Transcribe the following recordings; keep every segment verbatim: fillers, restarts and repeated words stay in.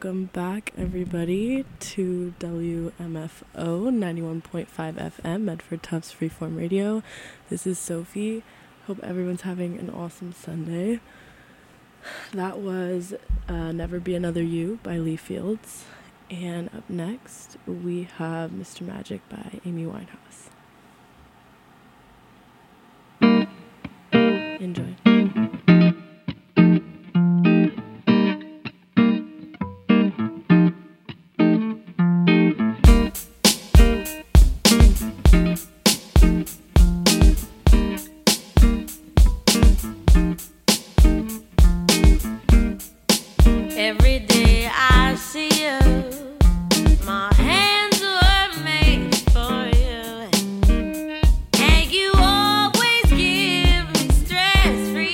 welcome back everybody to W M F O ninety-one point five F M, Medford Tufts Freeform Radio. This is Sophie. Hope everyone's having an awesome Sunday. That was uh, Never Be Another You by Lee Fields. And up next, we have Mister Magic by Amy Winehouse. Enjoy. Every day I see you, my hands were made for you, and you always give me stress-free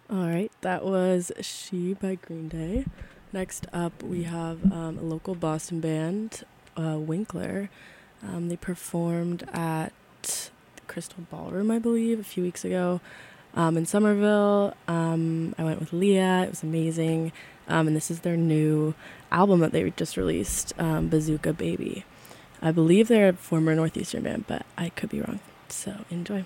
All right, that was She by Green Day. Next up, we have um, a local Boston band, uh, Winkler. Um, they performed at Crystal Ballroom, I believe, a few weeks ago um, in Somerville. Um, I went with Leah. It was amazing. Um, and this is their new album that they just released, um, Bazooka Baby. I believe they're a former Northeastern band, but I could be wrong. So enjoy.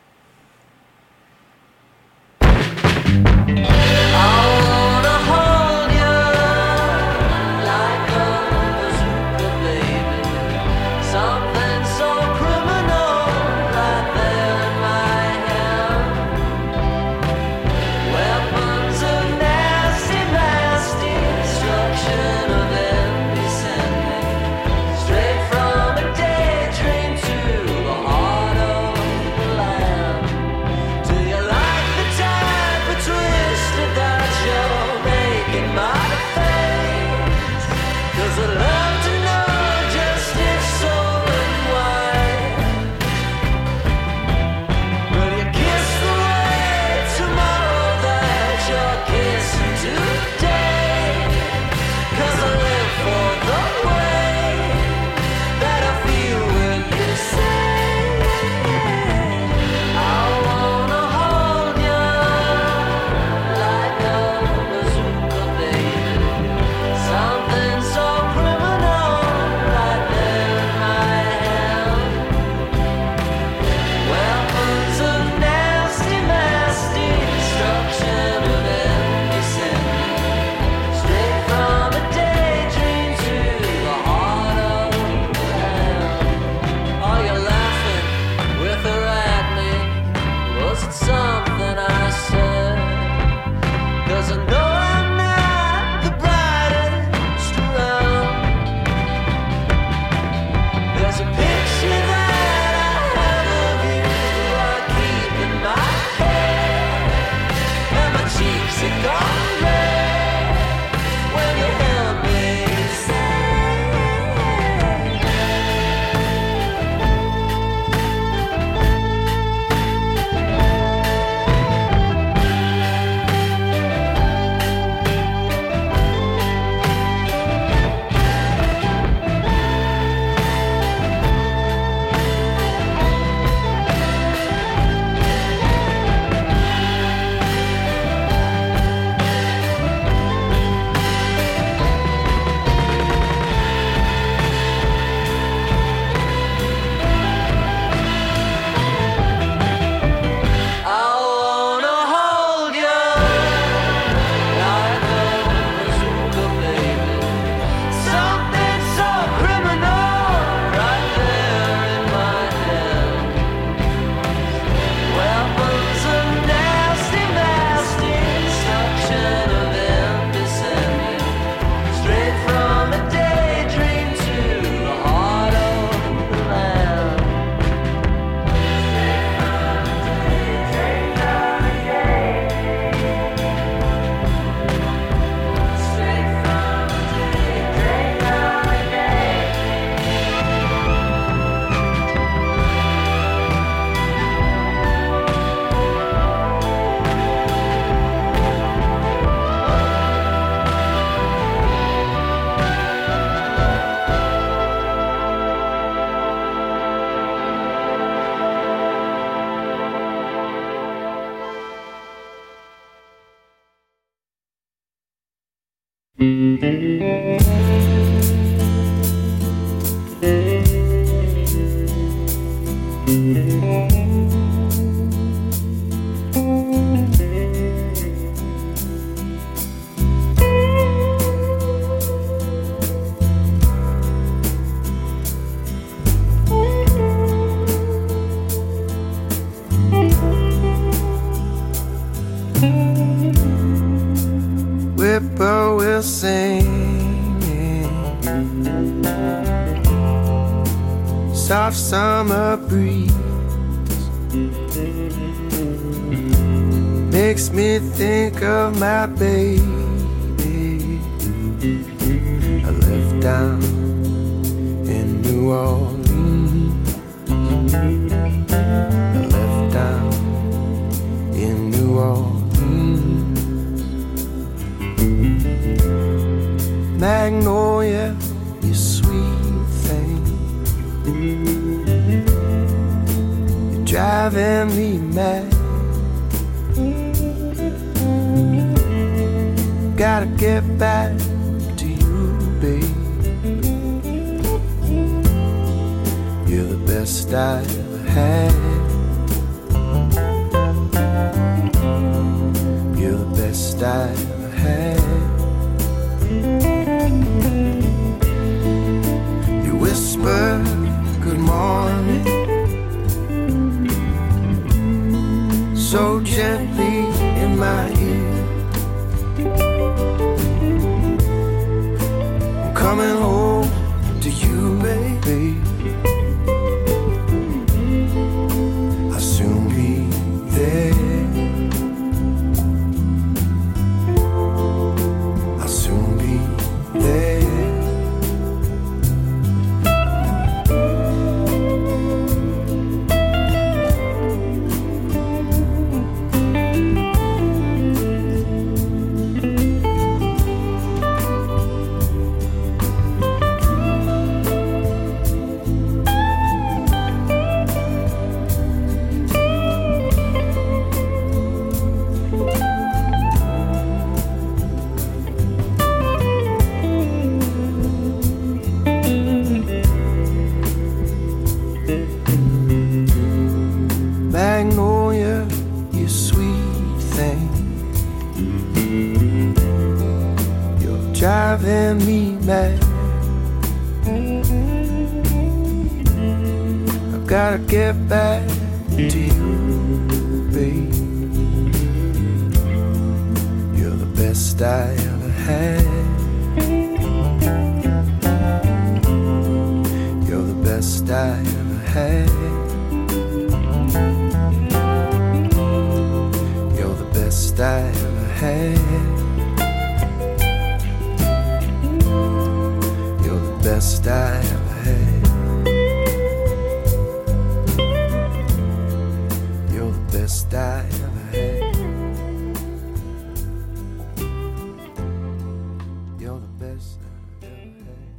Whippoorwill singing, soft summer breeze makes me think of my baby I left down in New Orleans. I left down in New Orleans. Magnolia, you sweet thing. You're driving me mad. Gotta get back to you, babe. You're the best I ever had. You're the best I ever had. You whisper good morning so gently in my ear. I'm coming home to you, baby. I'll soon be there. I'll soon be there. Magnolia, you sweet thing. You're driving me mad. I've gotta get back to you, babe. You're the best I ever had. You're the best I ever had. Best I ever had. You're the best I ever had. You're the best I ever had. You're the best I ever had.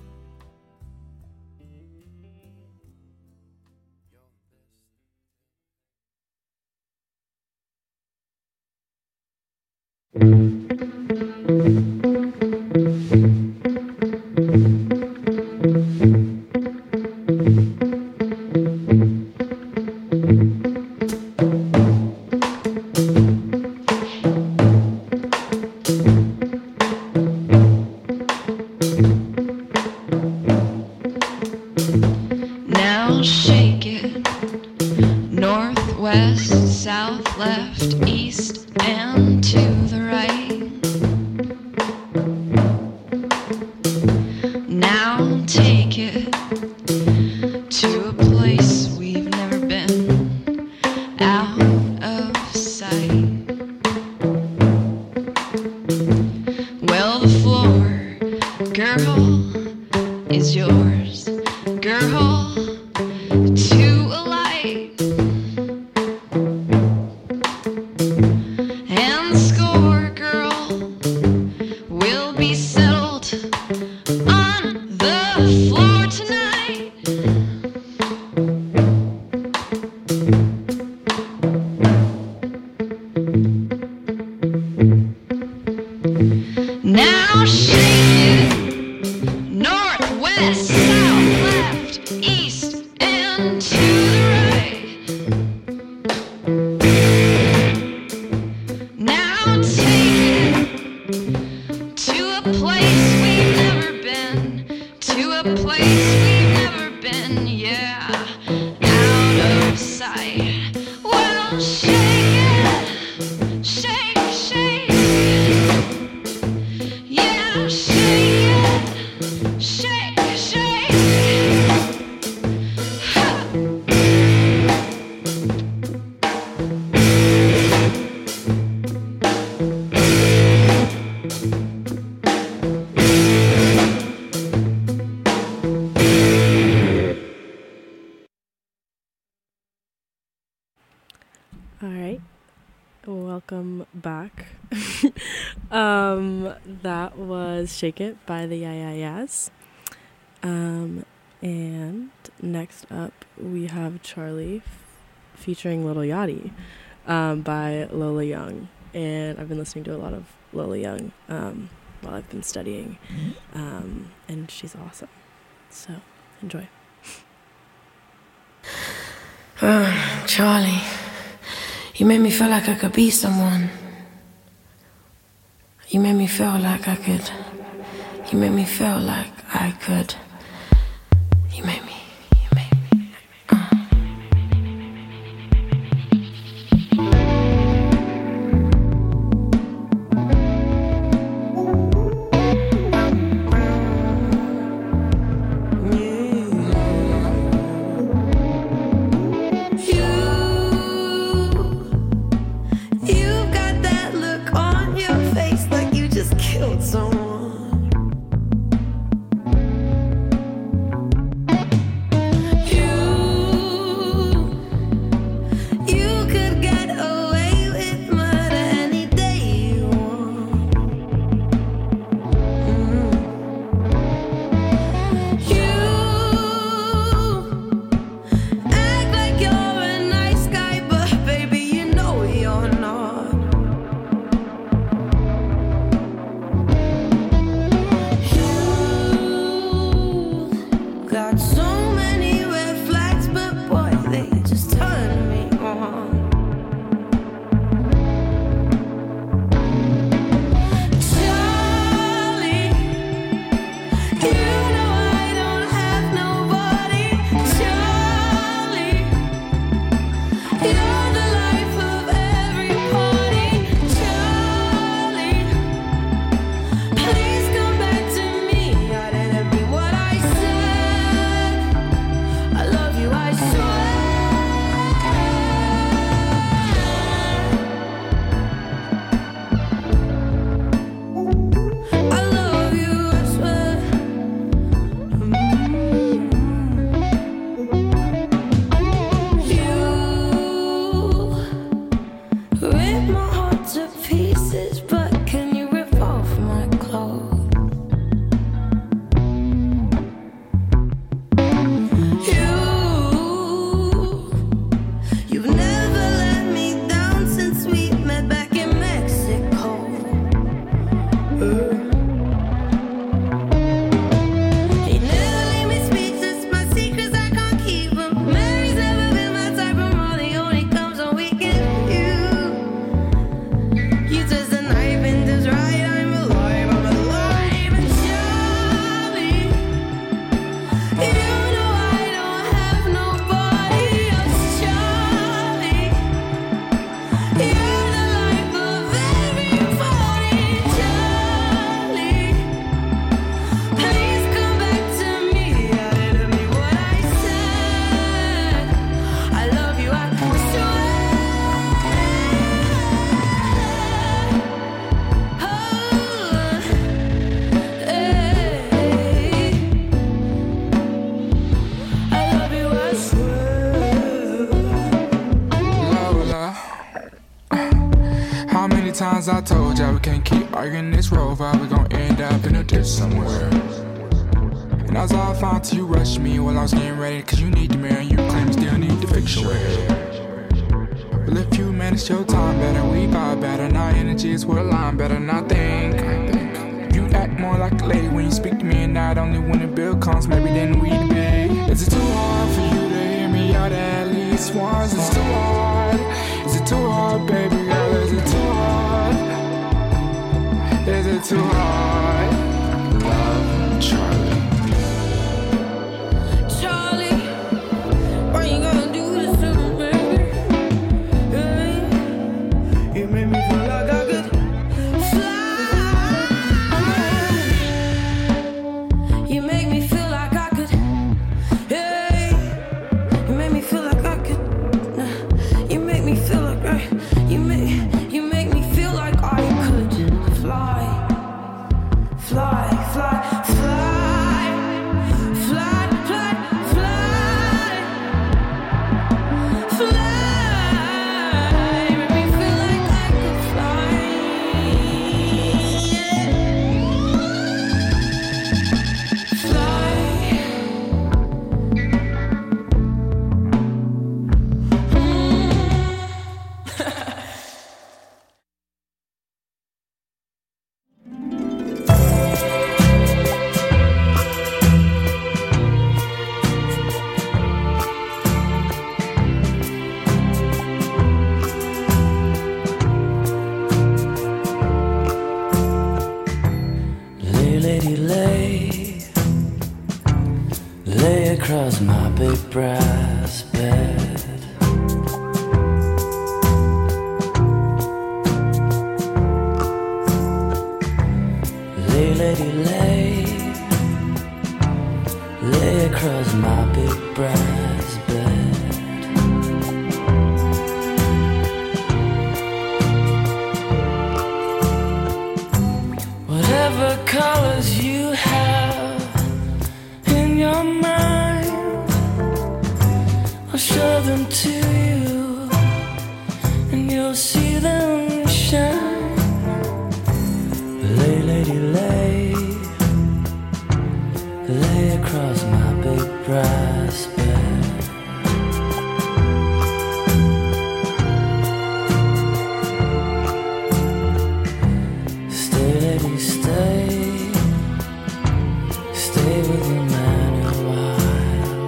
Now shake it. North, west, south, left, east, and to the right. Now take it to a place we've never been, out of sight. Well, the floor, girl, is yours, girl, to a light. And the score, girl, will be settled on the floor tonight. Now shake it, north, west, south, left, east, and to the right. Now take it to a place we've never been, to a place we've never been, yeah, out of sight. Well, shake it, shake, shake, yeah, shake. welcome back. um, that was Shake It by the Yeah Yeah Yeahs. Um, and next up we have Charlie f- featuring Little Yachty um, by Lola Young. And I've been listening to a lot of Lola Young um, while I've been studying. Um, and she's awesome. So, enjoy. Uh, Charlie, you made me feel like I could be someone. You made me feel like I could. You made me feel like I could. You made me. You made me. Uh. Times I told y'all we can't keep arguing this road, while we gon' end up in a ditch somewhere. And that's all I found till you rushed me while I was getting ready, cause you need the mirror and you claim you still need to fix your hair. Well, if you manage your time better, we vibe better, now energy is what align better, and I think, I think you act more like a lady when you speak to me, and not only when the bill comes, maybe then we'd be. Is it too hard for you to hear me out at least once? Is it too hard? Is it too hard, baby girl? Is it too hard? Is it too hard? Love, Charlie. Charlie, why you gonna do this to me, baby? Hey, you made me feel like I could fly. You make me feel like I could. Hey, you make me feel like I could. You make me feel like I. You make you make me feel like I could fly, fly, fly, fly. across my big brass bed. Lay, lady, lay, lay across my big brass bed. Whatever colors you have in your mind, I'll show them to you, and you'll see them shine. Lay, lady, lay, lay across my big brass bed. Stay, lady, stay, stay with your man a while.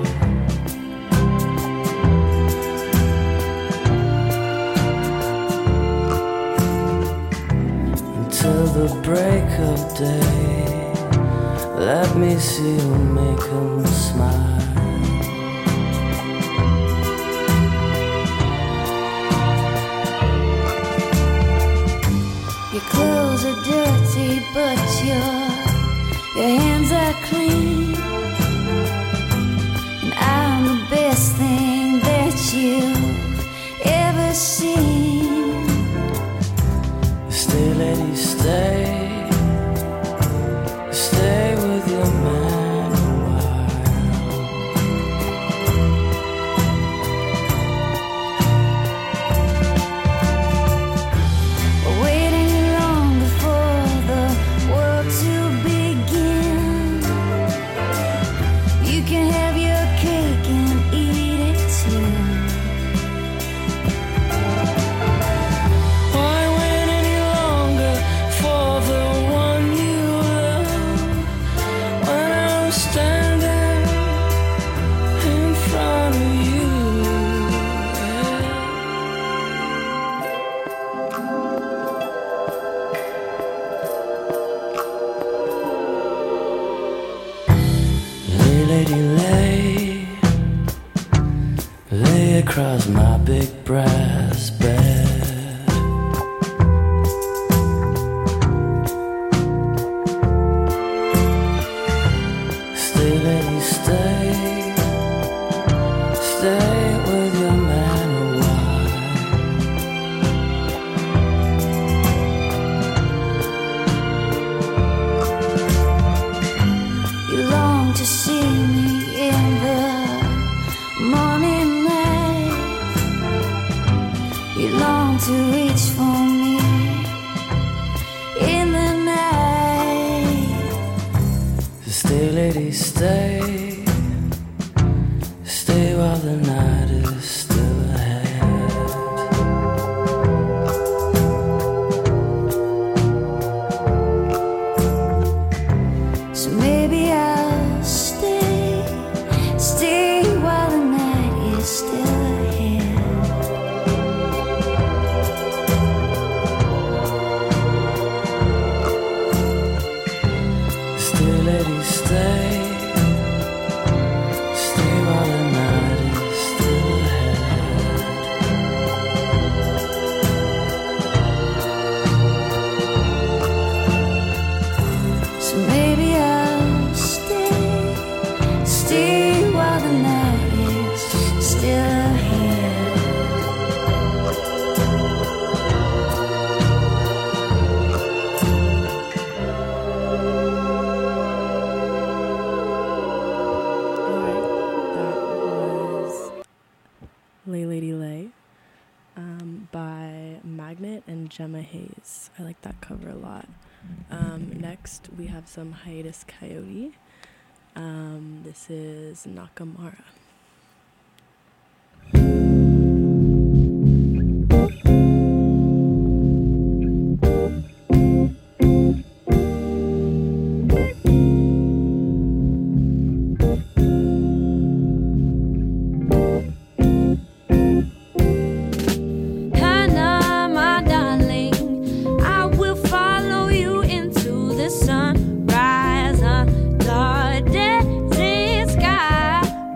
Until the break of day, let me see you make him smile. Your clothes are dirty, but your your hands are clean. And I'm the best thing that you've ever seen. Stay, lady, stay, stay with your man a while. Waiting long for the world to begin. You can have your cake and eat it too. Why wait any longer for the one you love when I'm standing in front of you? Lay, lady, lay, lay across my big brass bed. Stay, lady, stay, stay with your man a while. You long to see me in the morning light. You long to reach for me in the night. Stay, lady, stay, stay while the night is still ahead. So maybe I'll stay, stay while the night is still ahead. Stay, lady, stay, stay while the night is still ahead. So maybe I'll stay, stay while the night is still ahead. Alright, that was Lay Lady Lay um, by Magnet and Gemma Hayes. I like that cover a lot. Um, next, we have some Hiatus Coyote. Um, this is Nakamura. Hannah, my darling, I will follow you into the sunrise, huh? Dark desert sky.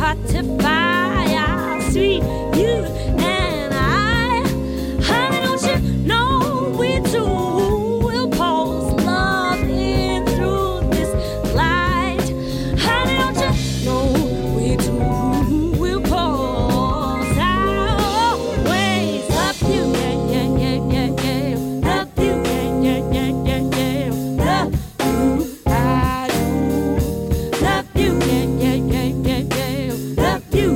hot to fire, sweet you and I. Honey, don't you know we two will pause love in through this light? Honey, don't you know we two will pause always love you, yeah, yeah, yeah, yeah, yeah. Love you, yeah, yeah, yeah, yeah, yeah. Love you, I do. Love you, yeah, yeah, yeah, yeah, yeah. Love you.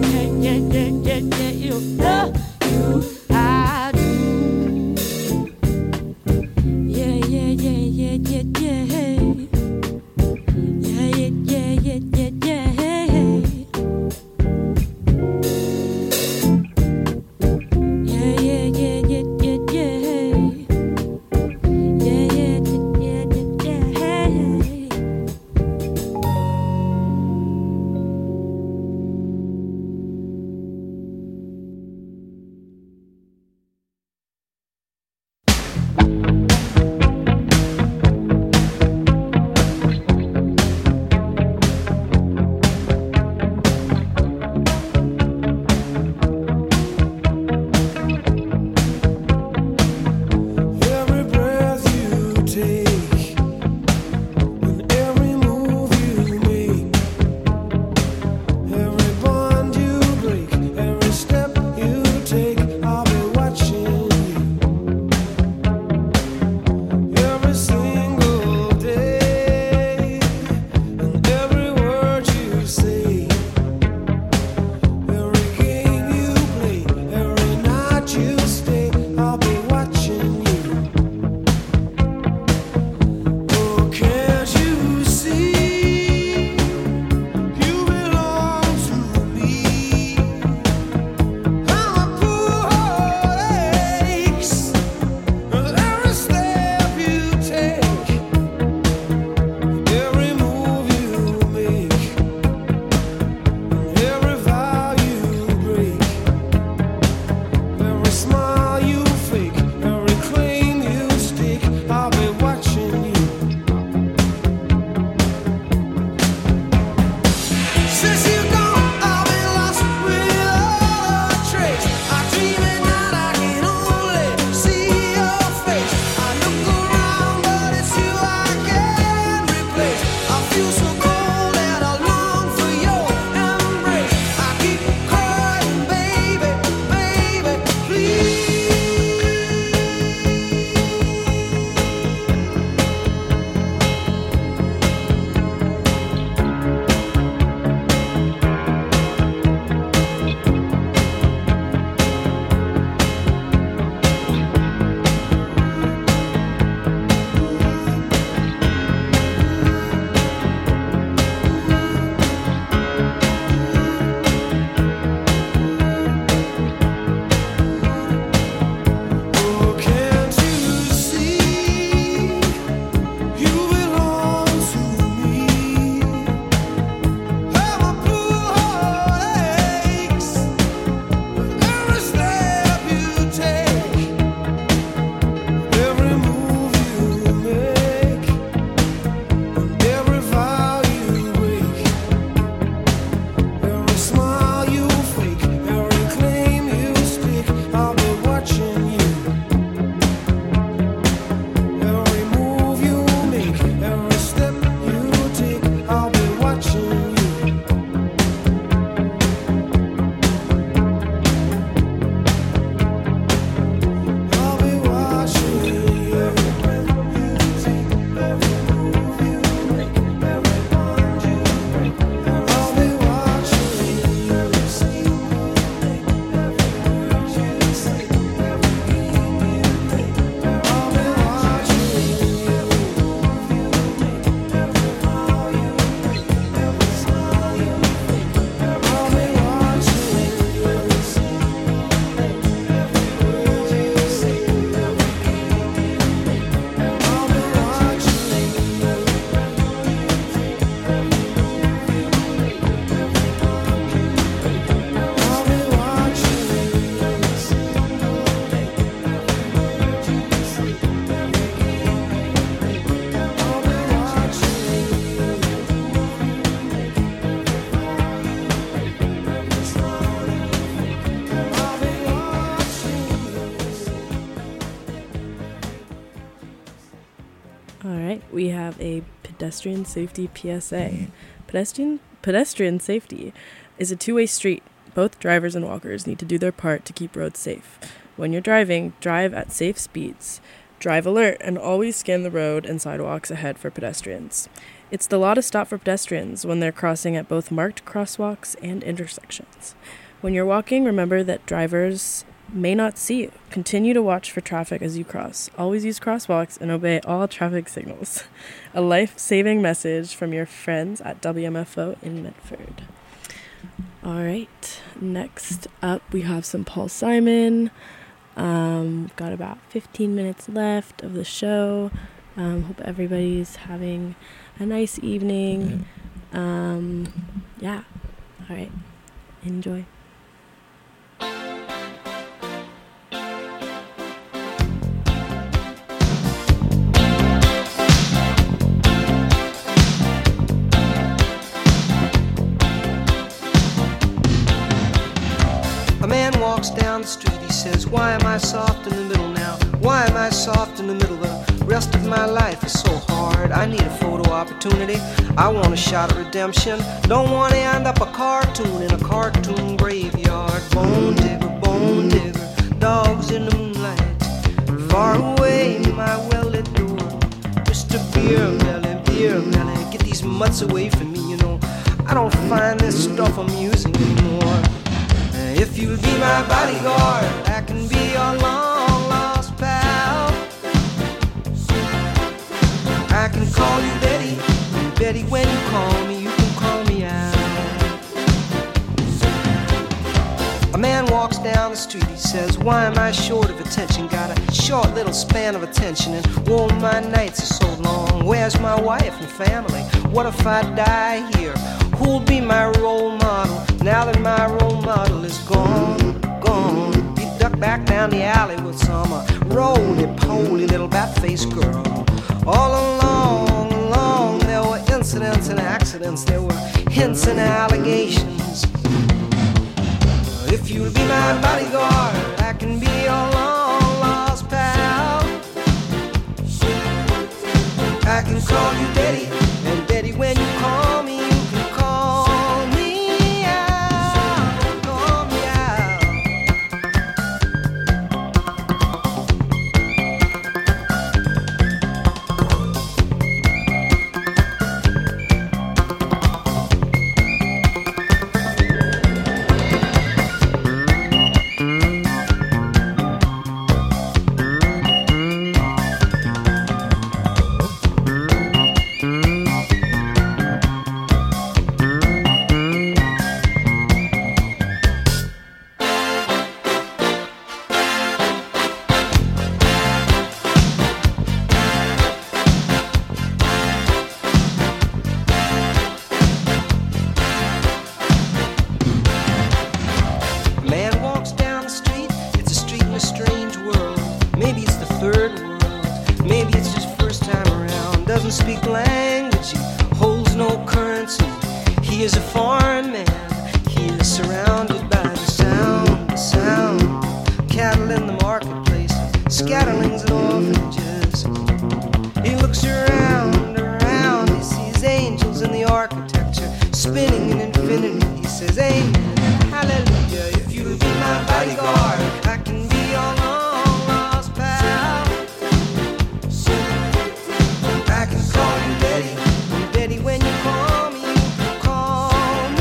All right, we have a pedestrian safety P S A. Pedestrian pedestrian safety is a two-way street. Both drivers and walkers need to do their part to keep roads safe. When you're driving, drive at safe speeds. Drive alert and always scan the road and sidewalks ahead for pedestrians. It's the law to stop for pedestrians when they're crossing at both marked crosswalks and intersections. When you're walking, remember that drivers may not see you. Continue to watch for traffic as you cross. Always use crosswalks and obey all traffic signals. A life-saving message from your friends at W M F O in Medford. All right, next up we have some Paul Simon. Um, we've got about fifteen minutes left of the show. Um, hope everybody's having a nice evening. Um, yeah, all right, enjoy. A man walks down the street, he says, why am I soft in the middle now? Why am I soft in the middle? The rest of my life is so hard. I need a photo opportunity. I want a shot of redemption. Don't want to end up a cartoon in a cartoon graveyard. Bone digger, bone digger, dogs in the moonlight. Far away, my well-lit door. Mister Beer Belly, Beer Belly, get these mutts away from me, you know. I don't find this stuff amusing anymore. If you'll be my bodyguard, I can be your long-lost pal. I can call you Betty, and Betty, when you call me, you can call me out. A man walks down the street, he says, why am I short of attention? Got a short little span of attention, and whoa, my nights are so long. Where's my wife and family? What if I die here? Who'll be my role model now that my role model is gone, gone? He ducked back down the alley with some uh, roly-poly little bat-faced girl. All along, along, there were incidents and accidents. There were hints and allegations. If you'll be my bodyguard, I can be your long-lost pal. I can call you Daddy, and Daddy, when you call me, you can call me out, call me out. When you call me, you can call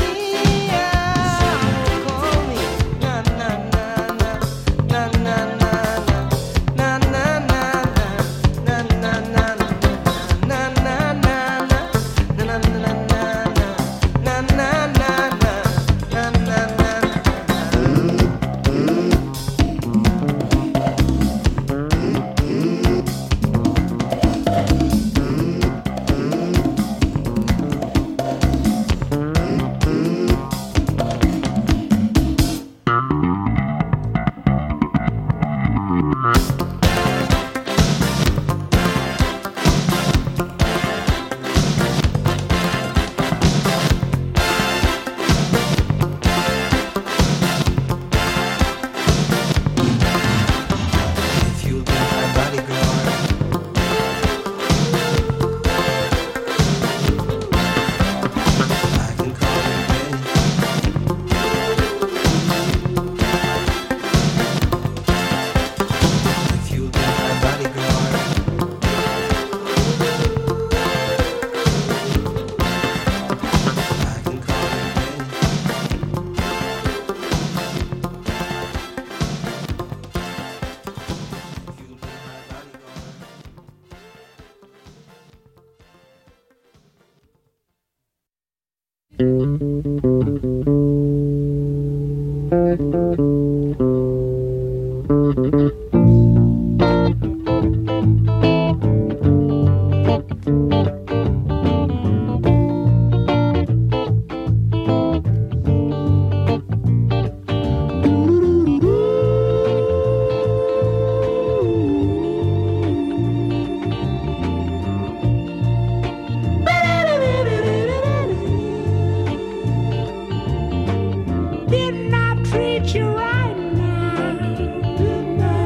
Didn't I treat you right now? Didn't I?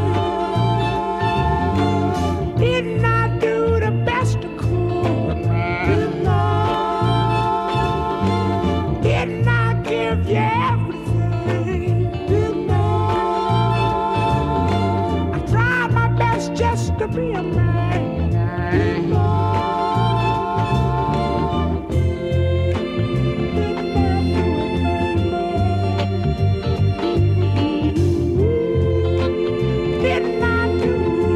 Didn't I do the best I could? Didn't I? Didn't I give you everything? Didn't I? I tried my best just to be a man. Didn't I? Didn't I do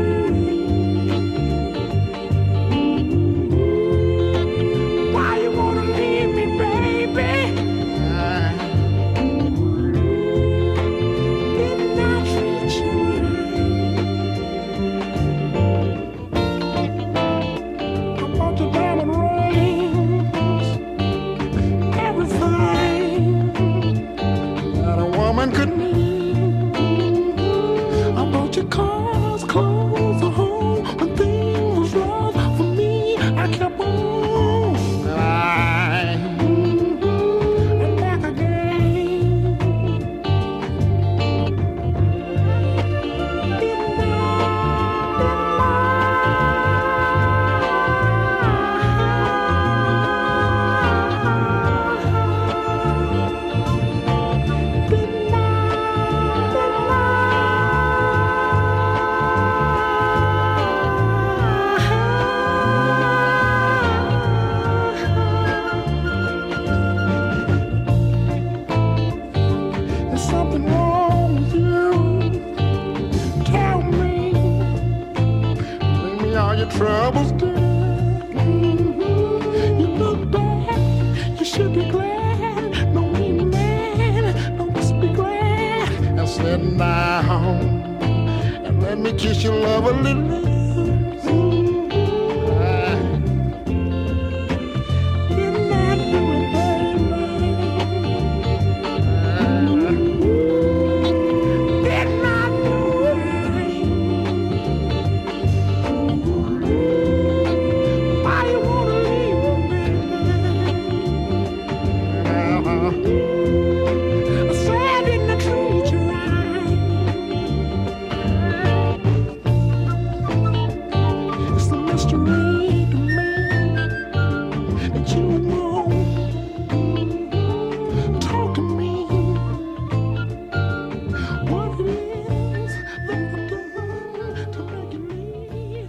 it? Why you wanna leave me, baby? Didn't I treat you right? I bought you diamond rings, everything that a woman could need. I bought you cars, clothes, a home. When things was wrong for me, I kept on lying and back again. Didn't I? Didn't I? There's something wrong with you. Tell me. Bring me all your troubles, dear. Mhm. You look bad. You should be glad. No mean man. No, just be glad. And sit down and let me kiss your love a little. Didn't I do it, baby? Didn't I do it? Why you wanna leave me, baby? I said, didn't I treat you right? It's a mystery to me that you would know. Talk to me. What it is that I've done to make you leave.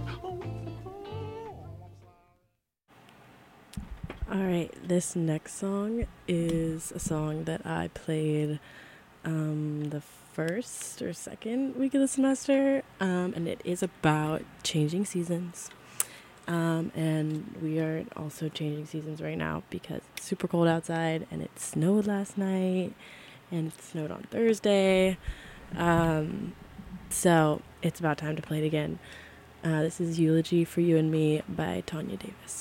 All right, this next song is a song that I played um, the first or second week of the semester, um, and it is about changing seasons. Um, and we are also changing seasons right now because it's super cold outside, and it snowed last night, and it snowed on Thursday. Um, so it's about time to play it again. Uh, this is Eulogy for You and Me by Tanya Davis.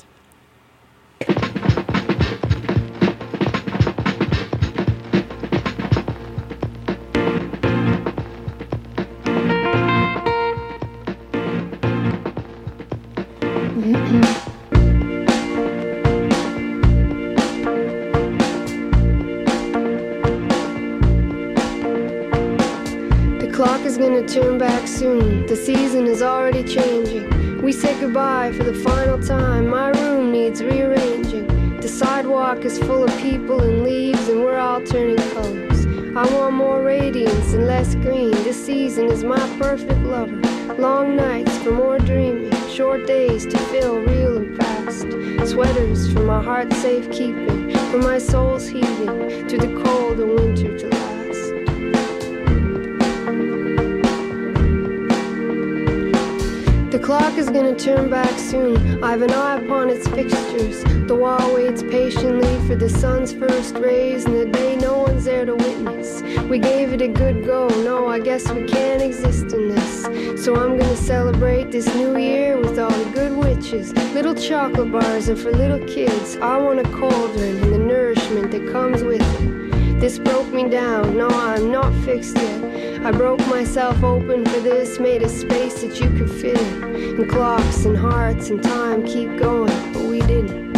The clock is gonna turn back soon. The season is already changing. We say goodbye for the final time. My room needs rearranging. The sidewalk is full of people and leaves, and we're all turning colors. I want more radiance and less green. This season is my perfect lover. Long nights for more dreaming. Short days to feel real and fast. Sweaters for my heart's safekeeping. For my soul's healing. To the cold and winter to last. The clock is gonna turn back soon. I've an eye upon its fixtures. The wall waits patiently for the sun's first rays, and the day no one's there to witness. We gave it a good go. No, I guess we can't exist in this. So I'm gonna celebrate this new year with all the good witches. Little chocolate bars are for little kids. I want a cauldron and the nourishment that comes with it. This broke me down. No, I'm not fixed yet. I broke myself open for this, made a space that you could fit in. And clocks and hearts and time keep going, but we didn't.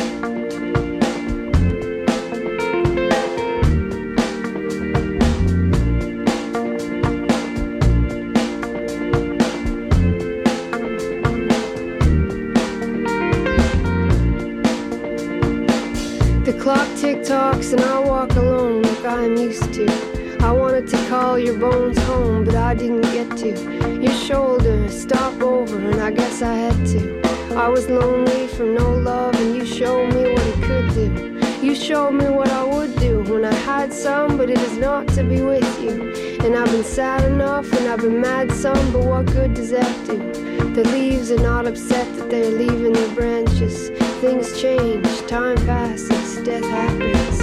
The clock tick-tocks and I walk alone like I'm used to. I wanted to call your bones home, but I didn't get to. Your shoulder, stop over, and I guess I had to. I was lonely from no love, and you showed me what it could do. You showed me what I would do when I had some, but it is not to be with you. And I've been sad enough, and I've been mad some, but what good does that do? The leaves are not upset that they're leaving their branches. Things change, time passes, death happens.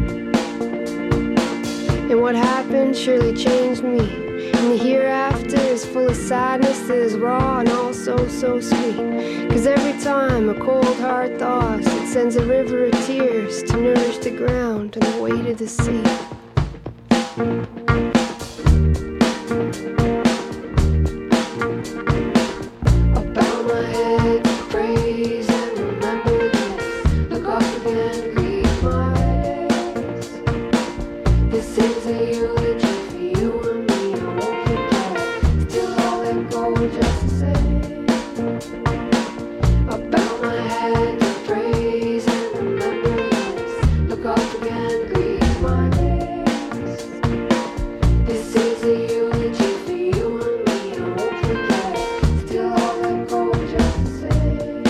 And what happened surely changed me. And the hereafter is full of sadness that is raw and also so sweet. Cause every time a cold heart thaws, it sends a river of tears to nourish the ground and the weight of the sea. I bow my head to praise and remember this. Look up again, greet my days. This is a eulogy for you and me, I won't forget. Still I'll let go just the same. I bow my head to praise and remember this. Look up again, greet my days. This is a eulogy for you and me, I won't forget. Still I'll let go just the same.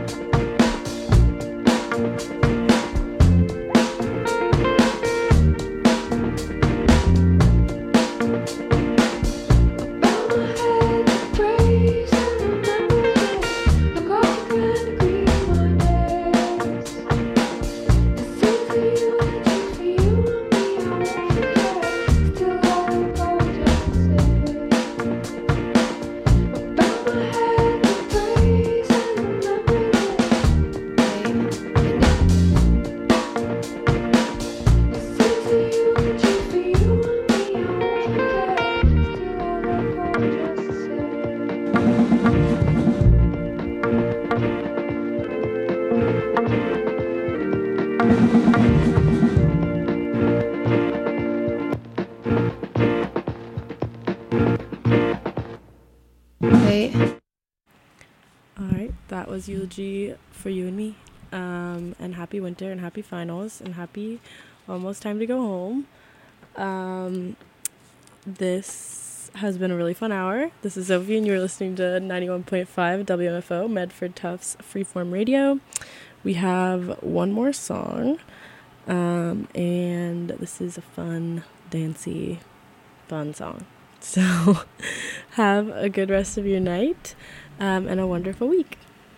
Wait. Alright, that was Eulogy for You and Me. Um, and happy winter and happy finals and happy almost time to go home. Um, this has been a really fun hour. This is Sophie and you're listening to ninety-one point five W M F O, Medford Tufts Freeform Radio. We have one more song. Um, and this is a fun, dancey, fun song. So have a good rest of your night um, and a wonderful week.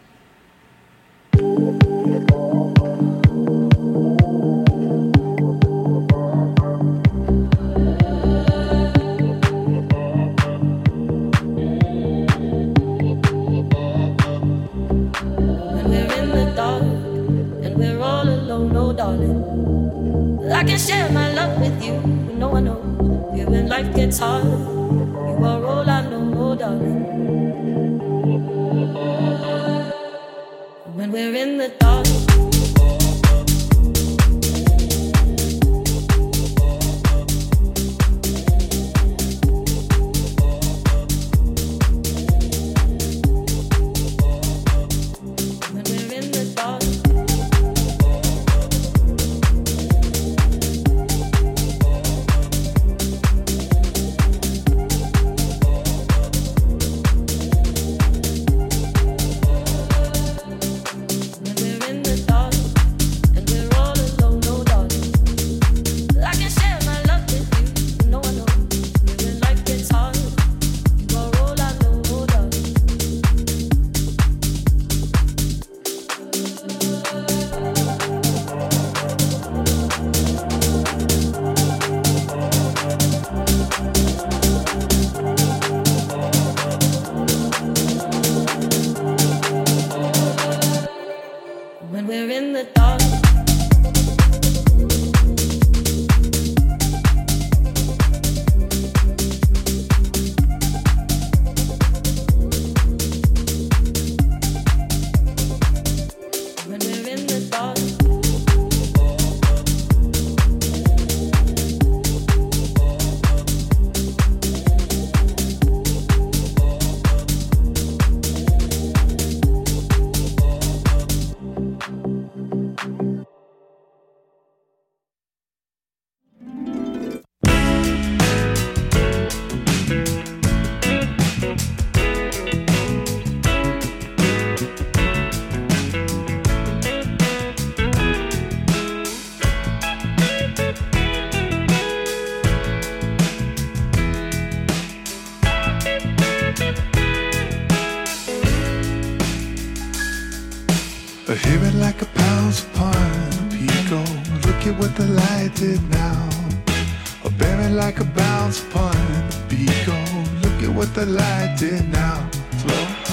I can share my love with you, but no one knows. Yeah, when life gets hard, you are all I know, darling. When we're in the dark, in the dark. I hear it like a pounce upon a pico. Look at what the light did now. I bear it like a bounce upon a pico. Look at what the light did now. Flow.